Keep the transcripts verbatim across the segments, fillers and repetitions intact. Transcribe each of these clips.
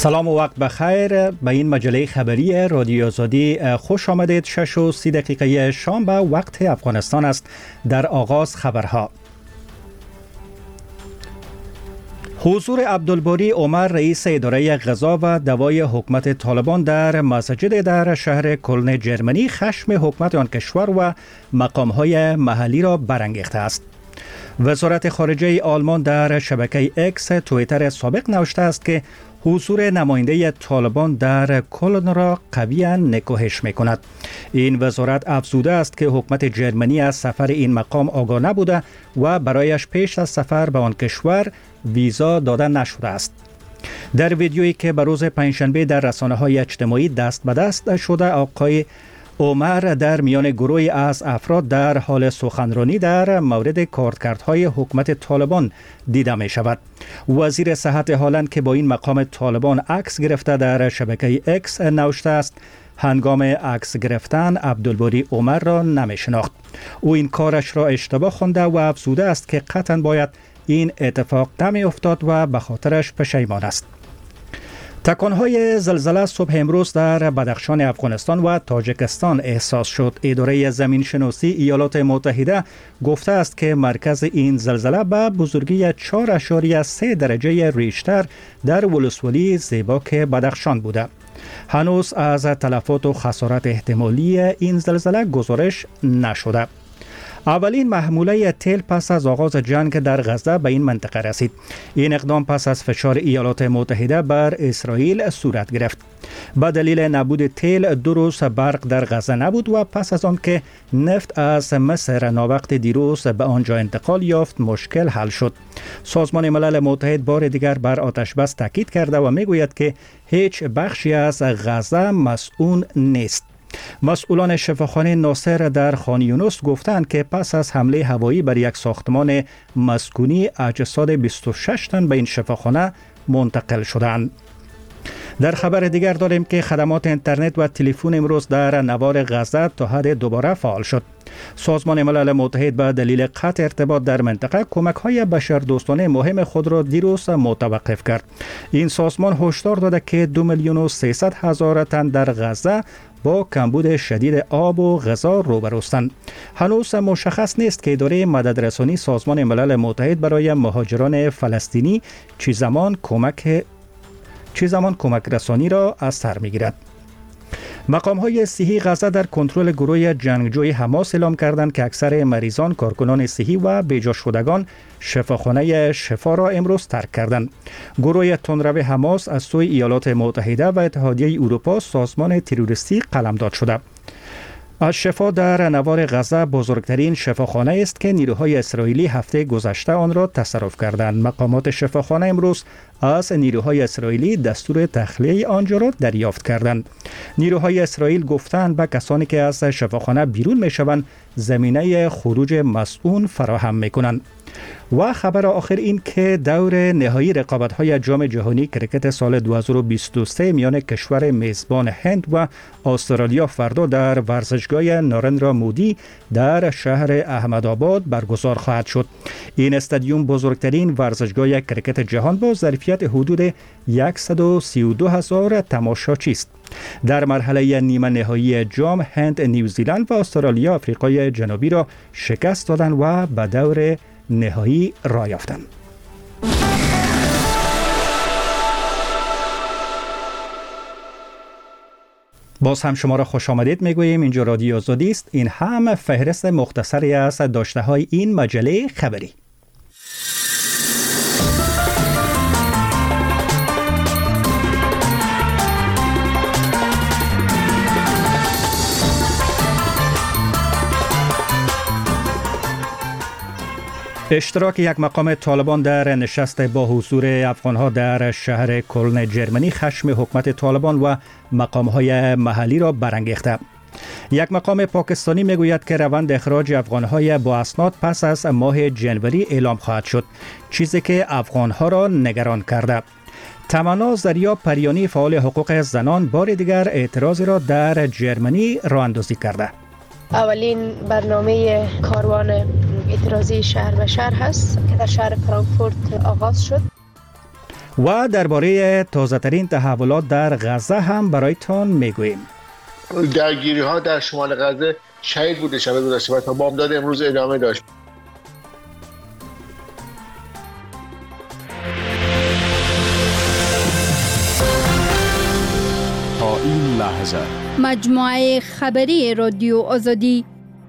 سلام و وقت بخیر. به این مجله خبری رادیو آزادی خوش آمدید. شش و سی دقیقه شام به وقت افغانستان است. در آغاز خبرها: حضور عبدالباری عمر رئیس اداره غذا و دوای حکومت طالبان در مسجد در شهر کلن جرمنی خشم حکومت آن کشور و مقام‌های محلی را برانگیخته است. وزارت خارجه آلمان در شبکه اکس توییتر سابق نوشته است که حضور نماینده طالبان در کلن را قویاً نکوهش می کند. این وزارت افزوده است که حکومت جرمنی از سفر این مقام آگاه نبوده و برایش پیش از سفر به آن کشور ویزا داده نشده است. در ویدیویی که به روز پنجشنبه در رسانه‌های اجتماعی دست به دست شده، آقای عمر در میان گروهی از افراد در حال سخنرانی در مورد کارکردهای حکومت طالبان دیده می شود. وزیر صحت هالند که با این مقام طالبان عکس گرفته در شبکه اکس نوشته است هنگام عکس گرفتن عبدالباری عمر را نمی شناخت. او این کارش را اشتباه خوانده و افزوده است که قطعاً باید این اتفاق نمی افتاد و به خاطرش پشیمان است. تکانهای زلزله صبح امروز در بدخشان افغانستان و تاجیکستان احساس شد. اداره زمین شناسی ایالات متحده گفته است که مرکز این زلزله به بزرگی چهار اعشاریه سه درجه ریشتر در ولسوالی زیباک بدخشان بوده. هنوز از تلفات و خسارت احتمالی این زلزله گزارش نشده. اولین محموله تیل پس از آغاز جنگ در غزه به این منطقه رسید. این اقدام پس از فشار ایالات متحده بر اسرائیل صورت گرفت. به دلیل نبود تیل دو روز برق در غزه نبود و پس از آن که نفت از مصر ناوقت دیروز به آنجا انتقال یافت مشکل حل شد. سازمان ملل متحد بار دیگر بر آتش بس تاکید کرده و میگوید که هیچ بخشی از غزه مسئول نیست. مسئولان شفاخانه ناصر در خان یونس گفتند که پس از حمله هوایی بر یک ساختمان مسکونی اجساد بیست و شش تن به این شفاخانه منتقل شدند. در خبر دیگر داریم که خدمات اینترنت و تلفن امروز در نوار غزه تا حد دوباره فعال شد. سازمان ملل متحد به دلیل قطع ارتباط در منطقه کمک‌های بشردوستانه مهم خود را دیروز متوقف کرد. این سازمان هشدار داده که دو میلیون و سیصد هزار تن در غزه با کمبود شدید آب و غذا روبروستند. هنوز مشخص نیست که اداره مددرسانی سازمان ملل متحد برای مهاجران فلسطینی چه زمان کمک چه زمان کمک رسانی را از سر میگیرد. مقام‌های صحی غزه در کنترل گروه جنگجوی حماس اعلام کردند که اکثر مریضان، کارکنان صحی و بیجا شدگان شفاخانه شفا را امروز ترک کردند. گروه تندرو حماس از سوی ایالات متحده و اتحادیه اروپا سازمان تروریستی قلمداد شده. از شفا در نوار غزه بزرگترین شفاخانه است که نیروهای اسرائیلی هفته گذشته آن را تصرف کردند. مقامات شفاخانه امروز از نیروهای اسرائیلی دستور تخلیه آنجا را دریافت کردند. نیروهای اسرائیل گفتند به کسانی که از شفاخانه بیرون میشوند زمینه خروج مسئول فراهم میکنند. و خبر آخر این که دور نهایی رقابت‌های جام جهانی کرکت سال دو هزار و بیست و سه میان کشور میزبان هند و استرالیا فردا در ورزشگاه نارندرا مودی در شهر احمدآباد برگزار خواهد شد. این استادیوم بزرگترین ورزشگاه کرکت جهان با ظرفیت حدود صد و سی و دو هزار تماشاچی است. در مرحله نیمه نهایی جام هند، نیوزیلند و استرالیا آفریقای جنوبی را شکست دادند و به دور نهایی راه یافتند. باز هم شما را خوش آمدید میگوییم. اینجا رادیو آزادی است. این هم فهرست مختصری از داشته های این مجله خبری. اشتراک یک مقام طالبان در نشست با حضور افغانها در شهر کلن جرمنی خشم حکومت طالبان و مقامهای محلی را برانگیخته. یک مقام پاکستانی میگوید که روند اخراج افغانهای با اسناد پس از ماه جنوری اعلام خواهد شد، چیزی که افغانها را نگران کرده. تمنا زریا پریانی فعال حقوق زنان بار دیگر اعتراضی را در جرمنی راه اندازی کرده. اولین برنامه کاروان اعتراضی شهر به شهر هست که در شهر فرانکفورت آغاز شد. و درباره تازه‌ترین تحولات در غزه هم برایتان میگوییم. درگیری ها در شمال غزه شهید بوده شب گذشته و تا بامداد امروز ادامه داشت. تا این لحظه مجموعه خبری رادیو آزادی.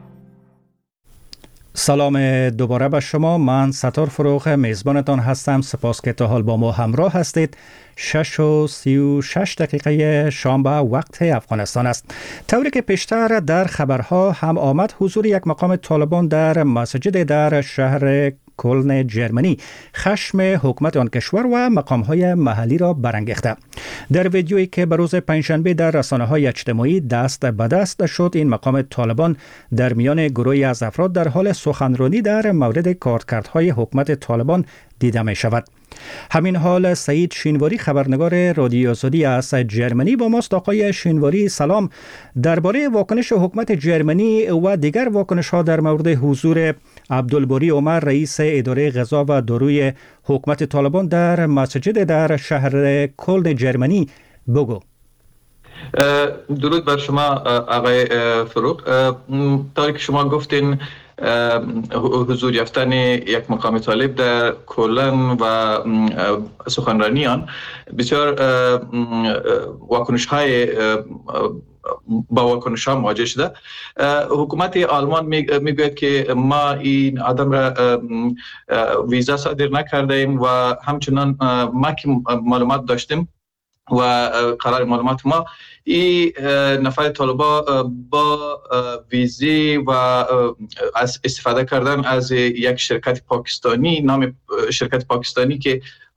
سلام دوباره به شما. من ستار فروغ میزبانتان هستم. سپاس که تا حال با ما همراه هستید. شش و سی و شش دقیقه شام به وقت افغانستان است. طوری که پیشتر در خبرها هم آمد، حضور یک مقام طالبان در مسجد در شهر کلن جرمنی خشم حکومت آن کشور و مقام‌های محلی را برانگیخته. در ویدیویی که به روز پنجشنبه در رسانه‌های اجتماعی دست به دست شد، این مقام طالبان در میان گروهی از افراد در حال سخنرانی در مورد کارکردهای حکومت طالبان دیده می شود. همین حال سعید شینواری، خبرنگار رادیو آزادی از جرمنی با ماست. آقای شینواری سلام. درباره واکنش حکومت جرمنی و دیگر واکنش‌ها در مورد حضور عبدالباری عمر، رئیس اداره غذا و داروی حکومت طالبان در مسجد در شهر کلن جرمنی بگو. درود بر شما آقای فروغ. طوری که شما گفتین، حضور یافتن یک مقام طالب در کلن و سخنرانیان بسیار واکنش های با واکنش ها مواجه شده. حکومت آلمان میگوید که ما این آدم را ویزا صادر نکرده ایم و همچنان ما که معلومات داشتیم و قرار معلومات ما این نفر طالبا با ویزی و از استفاده کردن از یک شرکت پاکستانی، نام شرکت پاکستانی که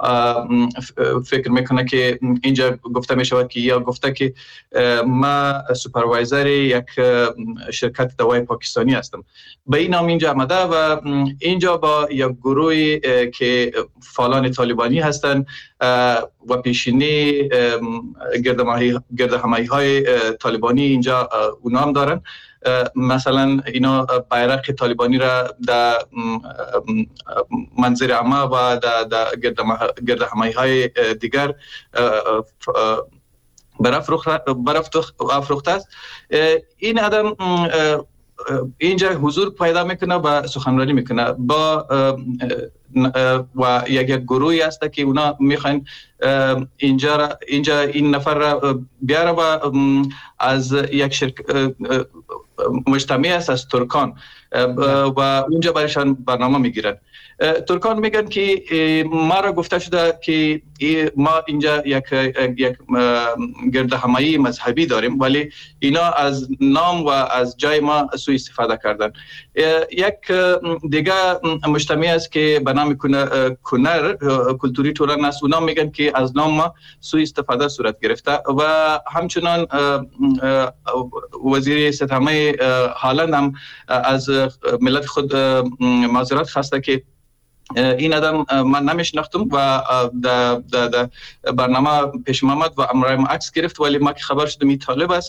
فکر میکنه که اینجا گفته میشود که یا گفته که ما سوپروایزر یک شرکت دوای پاکستانی هستم، به این نام اینجا آمده و اینجا با یک گروهی که فعالان طالبانی هستند و پیشینی گرد همایی های طالبانی اینجا اونا هم دارن. مثلا اینا بیرق طالبانی را در منظر عامه و در گرد همایی های دیگر برافروخته است. این آدم اینجا حضور پیدا میکنه و سخنرانی میکنه با و یک یک گروهی هست که اونا میخواین اینجا اینجا این نفر را بیاره و از یک شرکت مجتمع است از ترکان و اونجا برایشان برنامه میگیرن. ترکان میگن که ما را گفته شده که ما اینجا یک یک گرد همایی مذهبی داریم، ولی اینا از نام و از جای ما سوء استفاده کردن. یک دیگه مجتمع است که به نام کنر کلتوری توران است، اونا میگن که از نام ما سوء استفاده صورت گرفته و همچنان وزیر ستمه هالند هم از ملت خود معذرت خواسته که این آدم من نمیشناختم و در در برنامه پیش آمد و امرای ما عکس گرفت، ولی ما که خبر شدم این طالب است،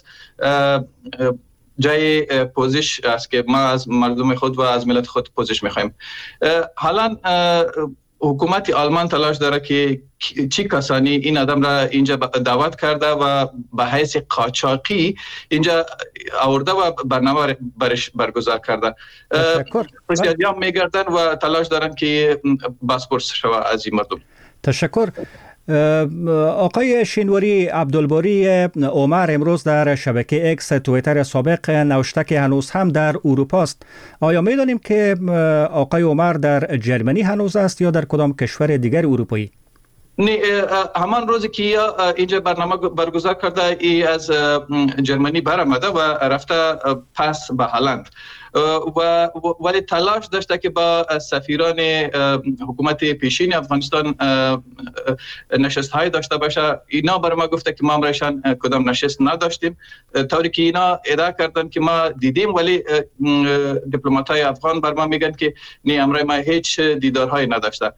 جای پوزش است که ما از مردم خود و از ملت خود پوزش میخوایم. حالا حکومت آلمان تلاش داره که چی کسانی این آدم را اینجا دعوت کرده و به حیث قاچاقی اینجا آورده و برنامه برش برگزار کرده. بسیاری هم میگردن و تلاش دارن که بازپرس شوه از این مردم. تشکر. آقای شینواری، عبدالباری عمر امروز در شبکه اکس توییتر سابق نوشته که هنوز هم در اروپا است. آیا میدانیم که آقای عمر در جرمنی هنوز است یا در کدام کشور دیگر اروپایی؟ نه، همان روزی که اینجا برنامه برگزار کرده ای از جرمنی برآمده و رفته پس به هلند و ولی تلاش داشته که با سفیران حکومت پیشین افغانستان نشست های داشته باشه. اینا برای ما گفته که ما امرایشان کدام نشست نداشتیم، طوری که اینا ادعا کردن که ما دیدیم، ولی دیپلمات های افغان بر ما میگن که نه، امرای ما هیچ دیدارهایی نداشته.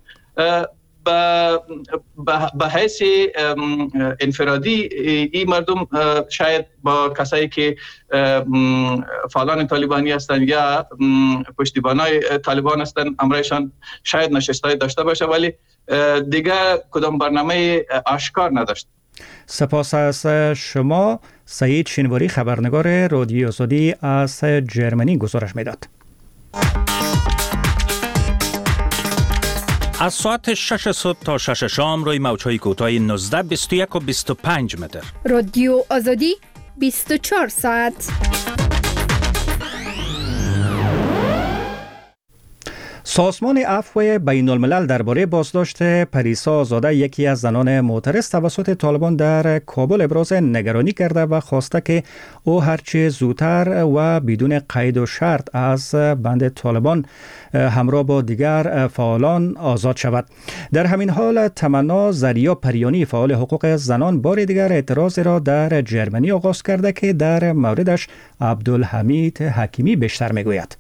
به حیث انفرادی این مردم شاید با کسایی که فعالان طالبانی هستند یا پشتیبانای طالبان هستند امرایشان شاید نشستای داشته باشه، ولی دیگه کدام برنامه آشکار نداشت. سپاس از شما. سعید شینواری خبرنگار رادیوی آزادی از جرمنی گزارش میداد. از ساعت شش صبح تا شش شام روی موج‌های کوتاه نوزده، بیست و یک و بیست و پنج متر. رادیو آزادی بیست و چهار ساعت. سازمان عفو بین الملل درباره بازداشت پریسا آزاده، یکی از زنان معترض توسط طالبان در کابل، ابراز نگرانی کرده و خواسته که او هرچه زودتر و بدون قید و شرط از بند طالبان همراه با دیگر فعالان آزاد شود. در همین حال تمنا زریا پریانی، فعال حقوق زنان، بار دیگر اعتراض را در جرمنی آغاز کرده که در موردش عبدالحمید حکیمی بیشتر میگوید.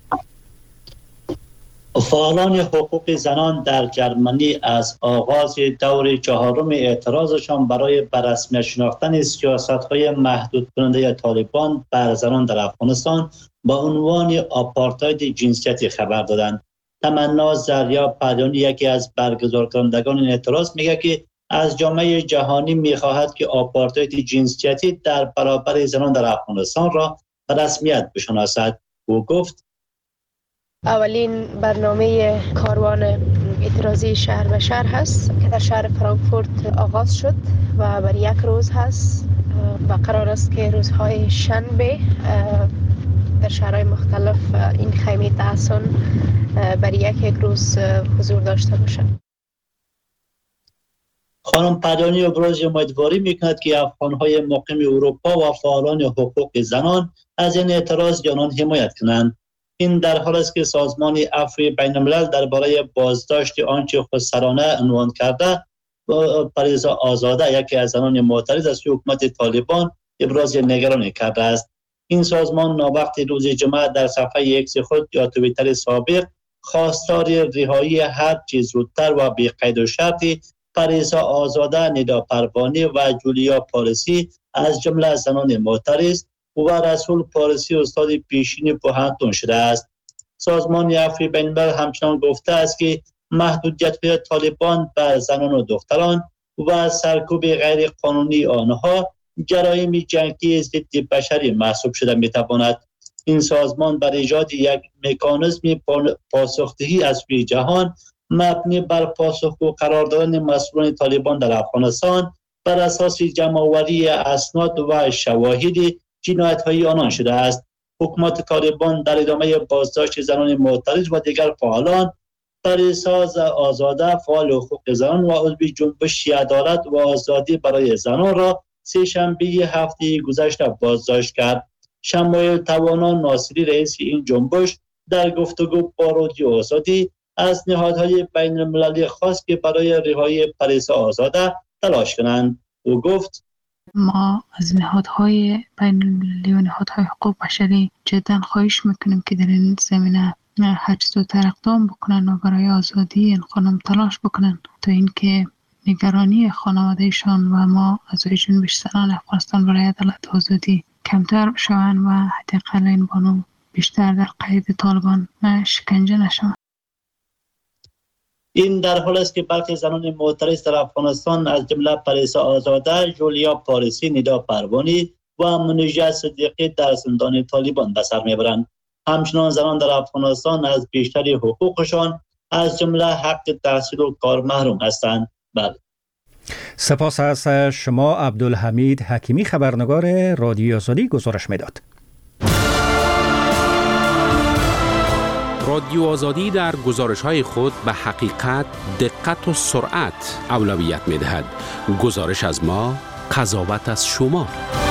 فعالان حقوق زنان در جرمنی از آغاز دور چهارم اعتراضشان برای بررسمیت شناختن سیاست‌های محدود کننده طالبان بر زنان در افغانستان با عنوان آپارتاید جنسیتی خبر دادند. تمنا زریا پریانی، یکی از برگزار کنندگان این اعتراض، میگه که از جامعه جهانی میخواهد که آپارتاید جنسیتی در برابر زنان در افغانستان را به رسمیت بشناسد. او گفت اولین برنامه کاروان اعتراضی شهر به شهر هست که در شهر فرانکفورت آغاز شد و بر یک روز هست و قرار است که روزهای شنبه در شهرهای مختلف این خیمه تحسن بر یک یک روز حضور داشته باشد. خانم پریانی ابراز امیدواری میکند که افغانهای مقیم اروپا و فعالان حقوق زنان از این اعتراض جانان حمایت کنند. این در حال است که سازمان عفو بین الملل درباره بازداشت آنچه خودسرانه عنوان کرده پریسا آزاده، یکی از زنان معترض از حکومت طالبان، ابراز نگرانی کرده است. این سازمان ناوقت روز جمعه در صفحه ایکس خود یا توییتر سابق خواستار رهایی هر چیز زودتر و بی قید و شرطی پریسا آزاده، ندا پروانی و جولیا پارسی از جمله زنان معترض و رسول پارسی استاد پیشین پوهنتون شده است. سازمان عفو بین الملل همچنان گفته است که محدودیت‌های طالبان بر زنان و دختران و سرکوب غیر قانونی آنها جرایم جنگی ضد بشری محسوب شده می‌تواند. این سازمان بر ایجاد یک مکانیزم پاسخدهی از سوی جهان مبنی بر پاسخگو قرار دادن مسئولان طالبان در افغانستان بر اساس جمع‌آوری اسناد و شواهد جنایت‌های آنان شده است. حکومت طالبان در ادامه بازداشت زنان معترض و دیگر فعالان، پریسا آزاده، فعال حقوق زنان و عضو جنبش عدالت و آزادی برای زنان را سه شنبه هفته گذشته بازداشت کرد. شمایل توانا ناصری، رئیس این جنبش، در گفتگو با رادیو آزادی از نهادهای بین المللی خواست که برای رهایی پریسا آزاده تلاش کنند. او گفت ما از نهادهای بین المللی و نهادهای حقوق بشری جدا خواهش میکنیم که در این زمینه هر چه زودتر اقدام بکنن و برای آزادی این خانم تلاش بکنن تا اینکه نگرانی خانوادهشان و ما از جنبش زنان افغانستان برای عدالت و آزادی کمتر شوند و حداقل این بانو بیشتر در قید طالبان شکنجه نشوند. این در حال است که برخی زنان معترض در افغانستان از جمله پریسا آزاده، جولیا پارسی، ندا پروانی و منیژه صدیقی در زندان طالبان به سر میبرند. همچنان زنان در افغانستان از بیشتری حقوقشان از جمله حق تحصیل و کار محروم هستند. بله. سپاس از شما عبدالحمید حکیمی، خبرنگار رادیوی آزادی گزارش میداد. رادیو آزادی در گزارش‌های خود به حقیقت، دقت و سرعت اولویت می‌دهد. گزارش از ما، قضاوت از شما.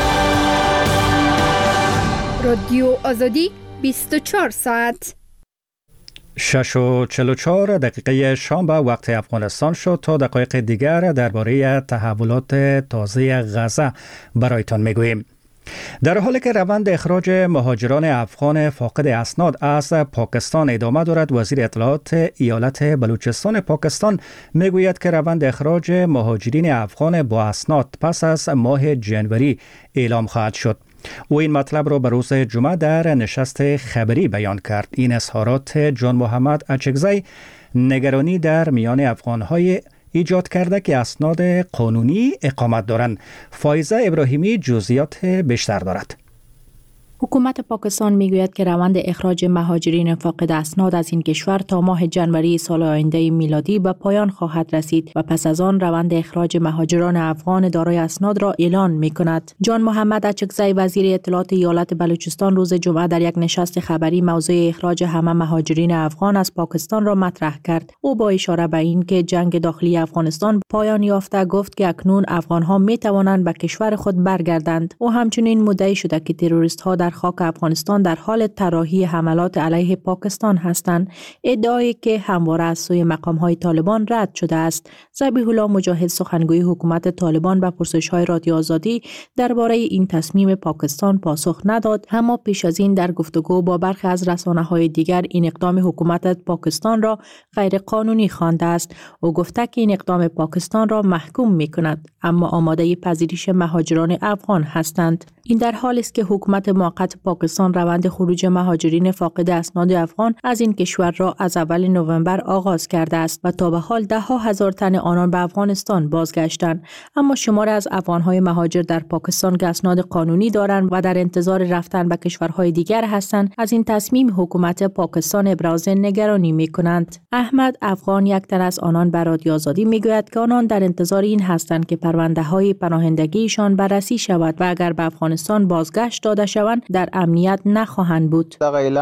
رادیو آزادی بیست و چهار ساعت. شش و چهل و چهار دقیقه شام به وقت افغانستان شد. تا دقایق دیگر درباره تحولات تازه غزه برایتان میگوییم. در حالی که روند اخراج مهاجران افغان فاقد اسناد از پاکستان ادامه دارد، وزیر اطلاعات ایالت بلوچستان پاکستان میگوید که روند اخراج مهاجرین افغان با اسناد پس از ماه جنوری اعلام خواهد شد. او این مطلب را به روز جمعه در نشست خبری بیان کرد. این اظهارات جان محمد اچکزی، نگرانی در میان افغان‌های ایجاد کرده که اسناد قانونی اقامت دارند. فایزه ابراهیمی جزئیات بیشتر دارد. حکومت پاکستان میگوید که روند اخراج مهاجرین فاقد اسناد از این کشور تا ماه جنوری سال آینده میلادی به پایان خواهد رسید و پس از آن روند اخراج مهاجران افغان دارای اسناد را اعلان میکند. جان محمد اچکزی وزیر اطلاعات ایالت بلوچستان روز جمعه در یک نشست خبری موضوع اخراج همه مهاجرین افغان از پاکستان را مطرح کرد. او با اشاره به این که جنگ داخلی افغانستان پایان یافته گفت که اکنون افغانها می توانند به کشور خود برگردند. او همچنین مدعی شده که تروریست ها در خاک افغانستان در حال طراحی حملات علیه پاکستان هستند، ادعایی که همواره از سوی مقام‌های طالبان رد شده است. ذبیح الله مجاهد سخنگوی حکومت طالبان به پرسش‌های رادیو آزادی درباره این تصمیم پاکستان پاسخ نداد، اما پیش از این در گفتگو با برخی از رسانه‌های دیگر این اقدام حکومت پاکستان را غیر قانونی خوانده است. او گفته که این اقدام پاکستان را محکوم می‌کند، اما آماده پذیرش مهاجران افغان هستند. این در حالی است که حکومت موقت پاکستان روند خروج مهاجرین فاقد اسناد افغان از این کشور را از اول نوامبر آغاز کرده است و تا به حال ده ها هزار تن آنان به افغانستان بازگشتند. اما شمار از افغانهای مهاجر در پاکستان که اسناد قانونی دارند و در انتظار رفتن به کشورهای دیگر هستند، از این تصمیم حکومت پاکستان ابراز نگرانی می‌کنند. احمد افغان یک تن از آنان به رادیو آزادی می‌گوید که آنان در انتظار این هستند که پرونده‌های پناهندگیشان بررسی شود و اگر به افغانستان بازگشت داده شوند در امنیت نخواهند بود.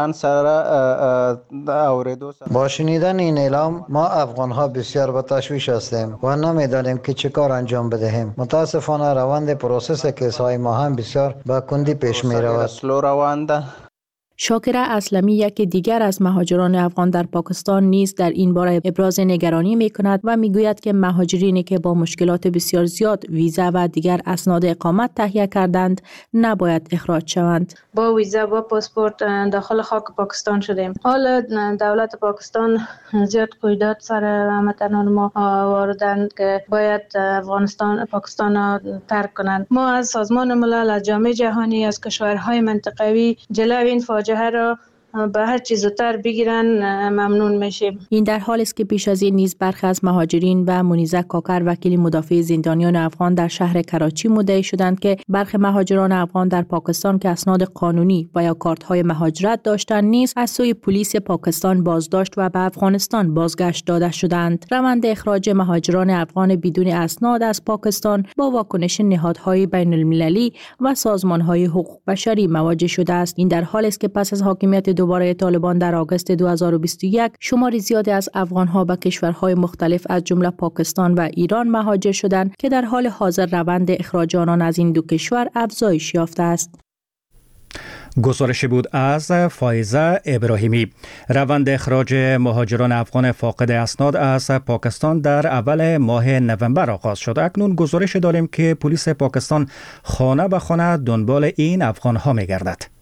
با شنیدن این اعلام ما افغان ها بسیار به تشویش هستیم و نمیدانیم که چه کار انجام بدهیم. متاسفانه روند پروسس کیس های ما هم بسیار با کندی پیش می رود. شاکره اسلمی یک دیگر از مهاجران افغان در پاکستان نیز در این باره ابراز نگرانی می کند و می گوید که مهاجرینی که با مشکلات بسیار زیاد ویزا و دیگر اسناد اقامت تهیه کردند نباید اخراج شوند. با ویزا و پاسپورت داخل خاک پاکستان شدیم. حال دولت پاکستان زیاد قیودات سر هموطنان ما واردند که باید افغانستان پاکستان ترک کنند. ما از سازمان ملل، از جامعه جهانی، از کشورهای منطقوی جلوی این فاجعه را به هر چیز زودتر بگیرن ممنون میشیم. این در حالی است که پیش از این نیز برخی از مهاجرین و منیزه کاکر وکیل مدافع زندانیان افغان در شهر کراچی مدعی شدند که برخی مهاجران افغان در پاکستان که اسناد قانونی و یا کارت‌های مهاجرت داشتند نیز از سوی پلیس پاکستان بازداشت و به افغانستان بازگشت داده شدند. روند اخراج مهاجران افغان بدون اسناد از پاکستان با واکنش نهادهای بین المللی و سازمان‌های حقوق بشری مواجه شده است. این در حالی است که پس از حاکمیت دوباره طالبان در آگوست دو هزار و بیست و یک شماری زیادی از افغان‌ها به کشورهای مختلف از جمله پاکستان و ایران مهاجر شدند که در حال حاضر روند اخراج آنان از این دو کشور افزایش یافته است. گزارشی بود از فایزه ابراهیمی. روند اخراج مهاجران افغان فاقد اسناد از پاکستان در اول ماه نوامبر آغاز شد. اکنون گزارش داریم که پلیس پاکستان خانه به خانه دنبال این افغان‌ها می‌گردد.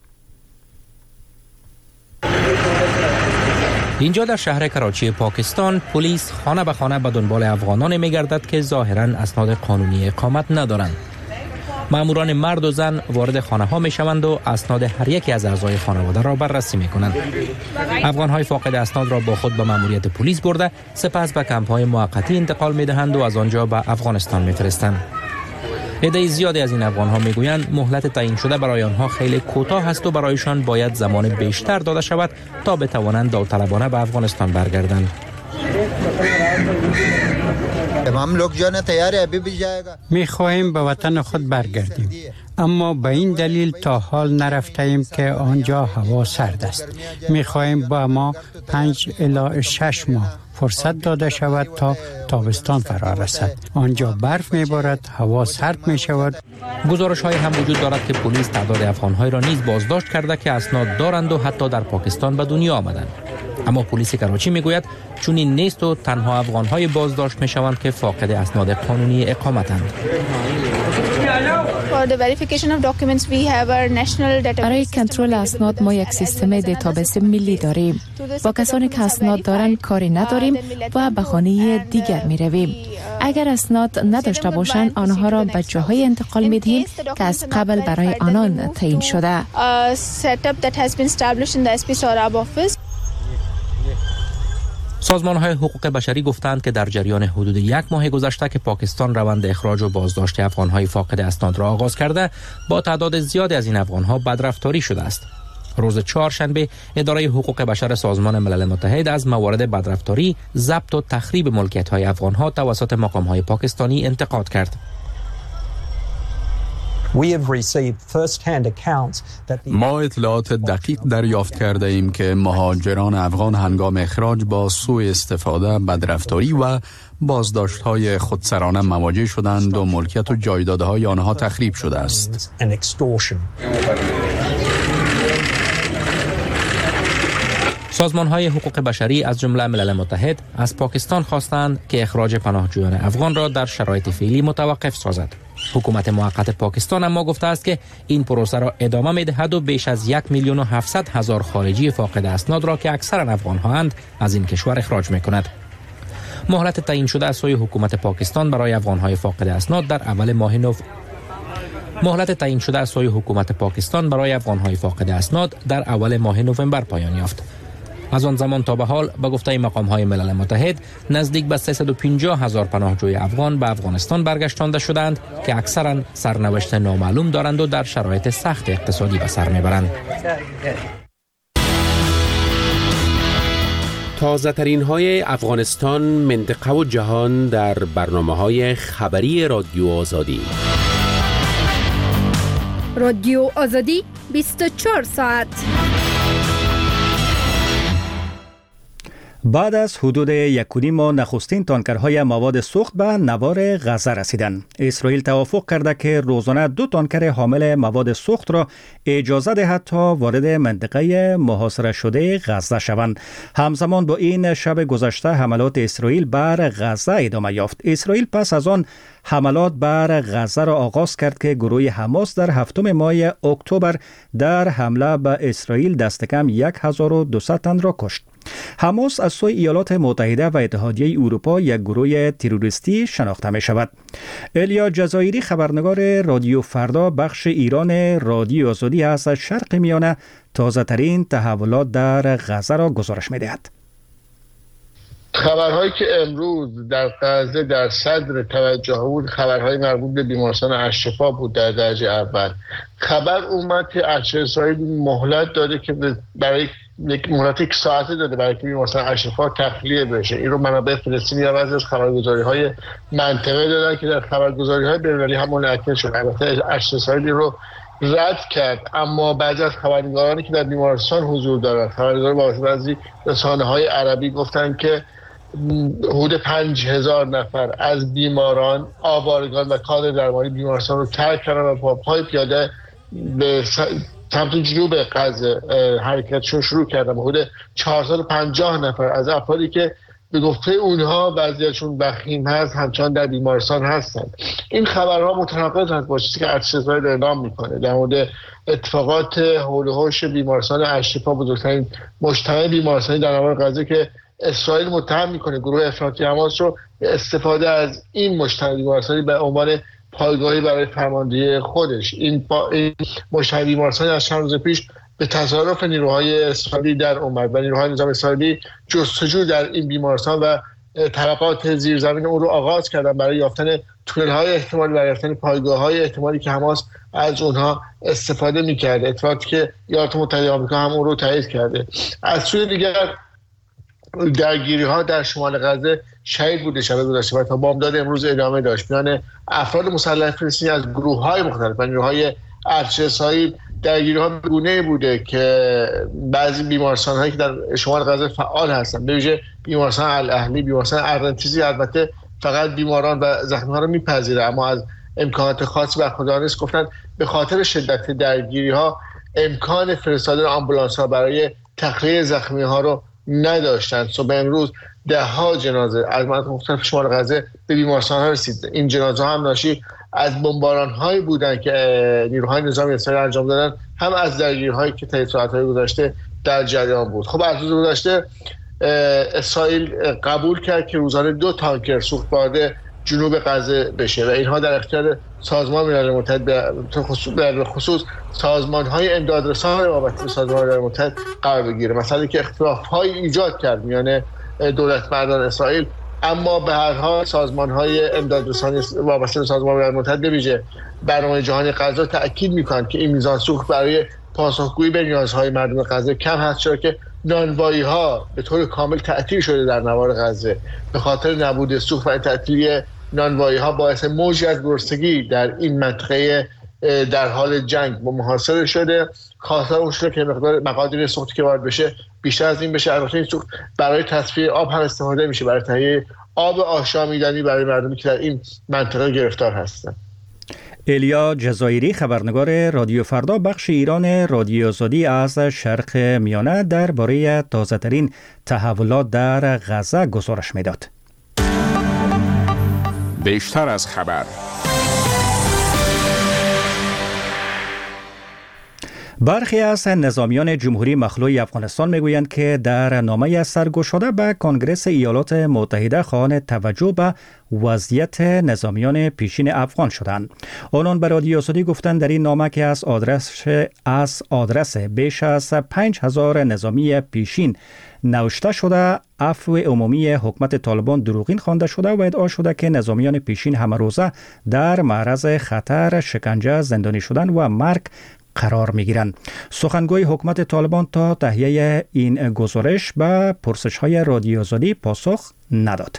اینجا در شهر کراچی پاکستان پلیس خانه به خانه به دنبال افغانان می‌گردد که ظاهراً اسناد قانونی اقامت ندارند. ماموران مرد و زن وارد خانه ها می شوند و اسناد هر یکی از اعضای خانواده را بررسی می کنند. افغان های فاقد اسناد را با خود به ماموریت پلیس برده سپس به کمپ های موقتی انتقال می دهند و از آنجا به افغانستان می فرستند. عده زیادی از این افغان ها می گویند مهلت تعیین شده برای آنها خیلی کوتاه است و برایشان باید زمان بیشتر داده شود تا بتوانند داوطلبانه به افغانستان برگردند. می خواهیم به وطن خود برگردیم، اما به این دلیل تا حال نرفتیم که آنجا هوا سرد است. می خواهیم با ما پنج الی شش ماه فرصت داده شود تا تابستان فرا رسد. آنجا برف می بارد، هوا سرد می شود. گزارش های هم وجود دارد که پلیس تعداد افغان های را نیز بازداشت کرده که اسناد دارند و حتی در پاکستان به دنیا آمدند. اما پلیس کراچی میگوید چون این نیست و تنها افغان های بازداشت می شوند که فاقد اسناد قانونی اقامتند. برای کنترل اسناد ما یک سیستم دیتابیس ملی داریم. با کسانی که اسناد دارند کاری نداریم و به خانه دیگر می رویم. اگر اسناد نداشته باشند آنها را به جاهای انتقال می دهیم که از قبل برای آنان تعیین شده. سازمان‌های حقوق بشری گفتند که در جریان حدود یک ماه گذشته که پاکستان روند اخراج و بازداشت افغان‌های فاقد اسناد را آغاز کرده، با تعداد زیادی از این افغان‌ها بدرفتاری شده است. روز چهارشنبه اداره حقوق بشر سازمان ملل متحد از موارد بدرفتاری، ضبط و تخریب ملکیت‌های افغان‌ها توسط مقام‌های پاکستانی انتقاد کرد. ما اطلاعات دقیق دریافت کرده ایم که مهاجران افغان هنگام اخراج با سوء استفاده، بدرفتاری و بازداشت‌های خودسرانه مواجه شدند و ملکیت و جایدادهای آنها تخریب شده است. سازمان‌های حقوق بشری از جمله ملل متحد از پاکستان خواستند که اخراج پناهجویان افغان را در شرایط فعلی متوقف سازد. حکومت موقت پاکستان اما گفته است که این پروسه را ادامه می‌دهد و بیش از یک میلیون و هفتصد هزار خارجی فاقد اسناد را که اکثرا افغان‌هاند از این کشور اخراج می‌کند. مهلت تعیین شده از سوی حکومت پاکستان برای افغان‌های فاقد اسناد در اول ماه نو مهلت تعیین شده از سوی حکومت پاکستان برای افغان‌های فاقد اسناد در اول ماه نوامبر پایان یافت. از آن زمان تا به حال به گفته مقام‌های ملل متحد نزدیک به سیصد و پنجاه هزار پناهجوی افغان به افغانستان برگشتانده شدند که اکثرا سرنوشت نامعلوم دارند و در شرایط سخت اقتصادی به سر میبرند. تازه ترین های افغانستان، منطقه و جهان در برنامه های خبری رادیو آزادی. رادیو آزادی بیست و چهار ساعت. بعد از حدود یک و نیم ماه نخستین تانکرهای مواد سوخت به نوار غزه رسیدند. اسرائیل توافق کرده که روزانه دو تانکر حامل مواد سوخت را اجازه دهد تا وارد منطقه محاصره شده غزه شوند. همزمان با این، شب گذشته حملات اسرائیل بر غزه ادامه یافت. اسرائیل پس از آن حملات بر غزه را آغاز کرد که گروه حماس در هفتم ماه اکتبر در حمله به اسرائیل دست کم هزار و دویست تن را کشت. حماس از سوی ایالات متحده و اتحادیه اروپا یک گروه تروریستی شناخته می شود. الیا جزایری، خبرنگار رادیو فردا بخش ایران رادیو آزادی از شرق میانه، تازه ترین تحولات در غزه را گزارش می دهد. خبرهایی که امروز در غزه در صدر توجه بود خبرهای مربوط به بیمارستان الشفا بود. در درجه اول خبر اومد که ارتش اسرائیل مهلت داده که برای یک مهلت یک ساعته داده برای که بیمارستان الشفا تخلیه بشه. این رو منابع فلسطینی و بعضی از خبرگزاری‌های منطقه دادن که در خبرگزاری‌های بین‌المللی هم منعکس شد. البته ارتش اسرائیل رو رد کرد، اما بعضی از خبرنگارانی که در بیمارستان حضور دارند، خبرنگاران با بعضی رسانه‌های عربی گفتن که حدود پنج هزار نفر از بیماران، آوارگان و کادر درمانی بیمارستان رو ترک کردن و با پای پیاده به سمت جنوب غزه حرکتشون شروع کردن. حدود چهارصد و پنجاه نفر از افرادی که به گفته اونها بعضیشون وخیم هست همچنان در بیمارستان هستند. این خبرها متناقض هست با چیزی که ارتش اسرائیل اعلام میکنه در مورد اتفاقات حول و حوش بیمارستان الشفا، بزرگترین مجتمع بیمارستانی در نوار غزه که اسرائیل متهم میکنه گروه افراطی حماس رو به استفاده از این مجتمع بیمارستانی به عنوان پایگاهی برای فرماندهی خودش. این, با... این مجتمع بیمارستانی از چند روز پیش به تصارف نیروهای اسرائیلی در اومد و نیروهای نظام اسرائیلی جستجو در این بیمارستان و طبقات زیرزمین اون رو آغاز کردن برای یافتن تونل‌های احتمالی، برای یافتن پایگاه‌های احتمالی که حماس از اونها استفاده می‌کرده. اتفاقی که ایالات متحده آمریکا هم اون رو تایید کرده. از سوی دیگر درگیری‌ها در شمال غزه شهید بوده شب گذشته و تا بامداد امروز ادامه داشت. میان افراد مسلح فلسطینی از گروه‌های مختلف و نیروهای ارتش اسرائیل درگیری‌ها بگونه بوده که بعضی بیمارستان‌هایی که در شمال غزه فعال هستند، به ویژه بیمارستان الاهلی، بیمارستان ارنتیزی، البته فقط بیماران و زخمی‌ها رو می‌پذیره، اما از امکانات خاصی برخوردار نیست. گفتن به خاطر شدت درگیری‌ها امکان فرستادن آمبولانس‌ها برای تخلیه زخمی‌ها رو نداشتند. صبح امروز ده ها جنازه از مناطق مختلف شمال غزه به بیمارستان‌ها رسید. این جنازه هم ناشی از بمباران‌هایی بودند که نیروهای نظامی اسرائیل انجام دادن، هم از درگیری‌هایی که طی ساعت‌های گذشته در جریان بود. خب از روز گذشته اسرائیل قبول کرد که روزانه دو تانکر سوخت وارد جنوب غزه بشه و اینها در اختیار سازمان ملل متحد به خصوص سازمان‌های امدادرسان وابسته به سازمان ملل متحد قرار بگیره. مثلا که اختلاف‌های ایجاد کرد میان دولت مردان اسرائیل. اما به هر حال سازمان‌های امدادرسانی وابسته به سازمان ملل متحد به ویژه برنامه جهانی غذا تاکید می‌کنند که این میزان سوخت برای پاسخگویی به نیازهای مردم غزه کم هست، چرا که نانوایی‌ها به طور کامل تعطیل شده در نوار غزه. به خاطر نبود سوخت و تعطیلی نانوایی‌ها باعث موجی از گرسنگی در این منطقه در حال جنگ با محاصره شده. خواستار اون شده که مقدار مقادیر سوختی که وارد بشه بیشتر از این بشه. البته این سوخت برای تصفیه آب هم استفاده میشه، برای تهیه آب آشامیدنی برای مردمی که در این منطقه گرفتار هستند. ایلیا جزایری، خبرنگار رادیو فردا بخش ایران رادیو آزادی از شرق میانه، درباره تازه‌ترین تحولات در غزه گزارش میداد. بیشتر از خبر. برخی از نظامیان جمهوری مخلوع افغانستان میگویند که در نامه سرگشاده به کنگره ایالات متحده خواهان توجه به وضعیت نظامیان پیشین افغان شدند. آنان به رادیو آزادی گفتند در این نامه که از آدرس از آدرس بیش از پنج هزار نظامی پیشین نوشته شده، عفو عمومی حکومت طالبان دروغین خوانده شده و ادعا شده که نظامیان پیشین همه روزه در معرض خطر شکنجه، زندانی شدن و مرگ قرار می‌گیرند. سخنگوی حکومت طالبان تا تهیه این گزارش به پرسش‌های رادیو آزادی پاسخ نداد.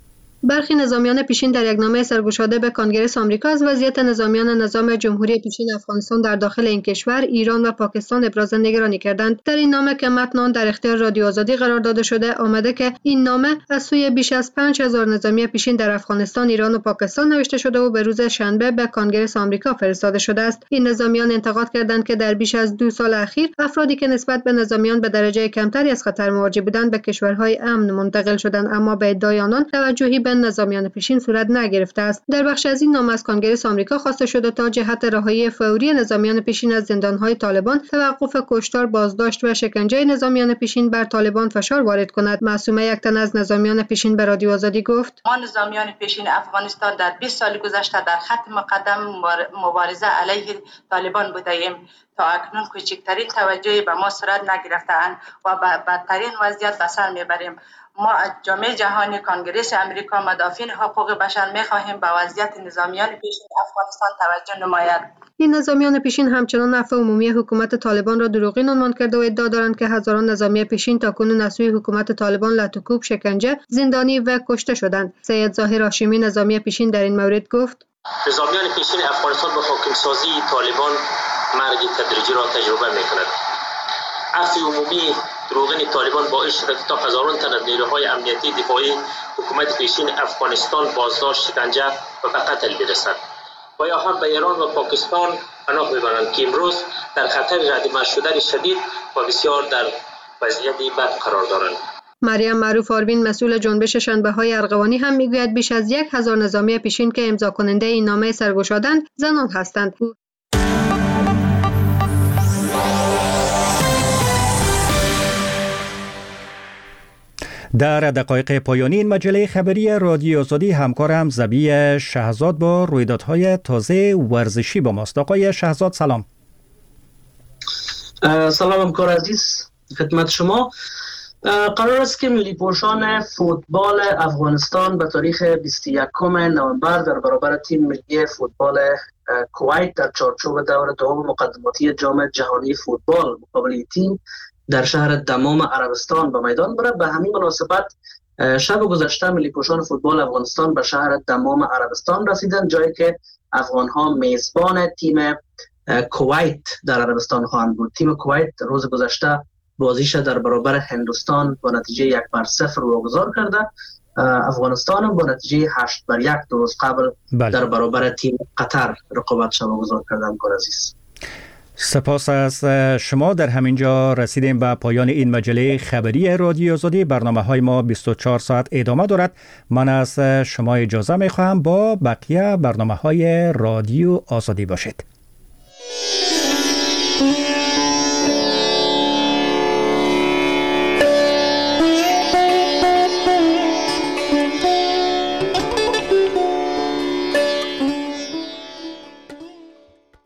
برخی نظامیان پیشین در یک نامه سرگشاده به کنگره آمریکا از وضعیت نظامیان نظام جمهوری پیشین افغانستان در داخل این کشور، ایران و پاکستان ابراز نگرانی کردند. در این نامه که متن آن در اختیار رادیو آزادی قرار داده شده، آمده که این نامه از سوی بیش از پنج هزار نظامی پیشین در افغانستان، ایران و پاکستان نوشته شده و به روز شنبه به کنگره آمریکا فرستاده شده است. این نظامیان انتقاد کردند که در بیش از دو سال اخیر افرادی که نسبت به نظامیان به درجه کمتری از خطر مواجه بودند به کشورهای امن منتقل شدند، اما به ادعای آنان توجهی به نظامیان پیشین صورت نگرفته است. در بخش از این نامه از کنگره آمریکا خواسته شده تا جهت رهایی فوری نظامیان پیشین از زندانهای طالبان، توقف کشتار، بازداشت و شکنجه نظامیان پیشین بر طالبان فشار وارد کند. معصومه، یک تن از نظامیان پیشین، به رادیو آزادی گفت: ما نظامیان پیشین افغانستان در بیست سال گذشته در خط مقدم مبارزه علیه طالبان بودیم. تا اکنون کوچکترین توجهی به ما صورت نگرفته‌اند و به بدترین وضعیت به سر میبریم. ما از جامعه جهانی، کنگره امریکا، مدافعین حقوق بشر می‌خواهیم به وضعیت نظامیان پیشین افغانستان توجه نماید. این نظامیان پیشین همچنان عفو عمومی حکومت طالبان را دروغین عنوان کرده و ادعا دارند که هزاران نظامی پیشین تاکنون از سوی حکومت طالبان لطوکوب، شکنجه، زندانی و کشته شدند. سید ظاهر هاشمی، نظامی پیشین، در این مورد گفت: نظامیان پیشین افغانستان به حاکمسازی طالبان مرگ تدریجی را تجربه می‌کند. عفو عمومی دروغین طالبان باعث شده که تا هزاران تن از نیروهای امنیتی دفاعی حکومت پیشین افغانستان بازداشت، شکنجه و به قتل برسد و یا هم به ایران و پاکستان پناه میبرند که امروز در خطر ردیمه شدن شدید و بسیار در وضعیت بد قرار دارند. مریم معروف آروین، مسئول جنبش شنبه‌های ارغوانی، هم میگوید بیش از یک هزار نظامی پیشین که امضا کننده این نامه سرگشادند زنان هستند. در دقایق پایانی این مجله خبری رادیو آزادی همکارم زبی شهزاد با رویدادهای تازه ورزشی با ماست. آقای شهزاد سلام. سلام همکار عزیز، خدمت شما. قرار است که ملی پوشان فوتبال افغانستان به تاریخ بیست و یکم نوامبر در برابر تیم ملی فوتبال کویت در چارچوب دور دوم مقدماتی جام جهانی فوتبال مقابل تیم در شهر دمام عربستان به میدان برد. به همین مناسبت شب گذشته ملی پوشان فوتبال افغانستان به شهر دمام عربستان رسیدند، جایی که افغان‌ها میزبان تیم کویت در عربستان خواهند بود. تیم کویت روز گذشته بازیش در برابر هندوستان با نتیجه یک بر صفر واگذار کرده. افغانستان هم با نتیجه هشت بر یک دو روز قبل بله. در برابر تیم قطر رقابتش واگذار کرده. همکار عزیز، سپاس از شما. در همین جا رسیدیم به پایان این مجله خبری رادیو آزادی. برنامه های ما بیست و چهار ساعت ادامه دارد. من از شما اجازه می خواهم با بقیه برنامه های رادیو آزادی باشید.